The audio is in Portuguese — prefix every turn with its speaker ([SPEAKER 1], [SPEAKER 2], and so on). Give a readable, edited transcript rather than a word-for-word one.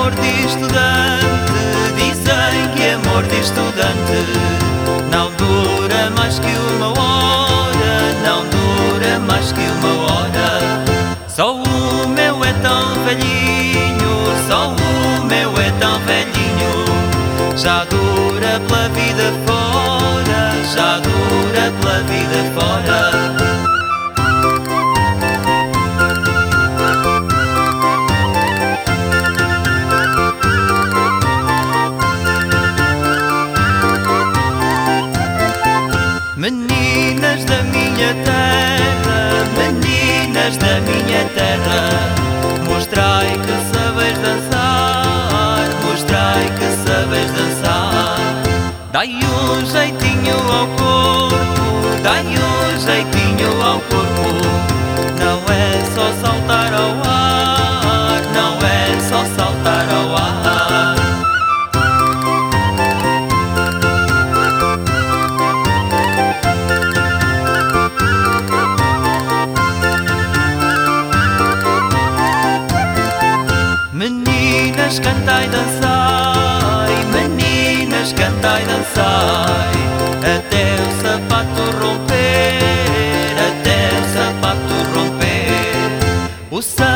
[SPEAKER 1] amor de estudante, dizem que amor de estudante não dura mais que uma hora, não dura mais que uma hora. Só o meu é tão velhinho, só o meu é tão velhinho, já dura pela vida fora, já dura pela vida fora. Meninas da minha terra, meninas da minha terra, mostrai que sabeis dançar, mostrai que sabeis dançar. Dai um jeitinho ao corpo, dai um jeitinho ao corpo, não é só saltar ao ar, não é só saltar ao ar. Meninas, cantai, dançai, meninas, cantai, dançai, até o sapato romper, até o sapato romper. O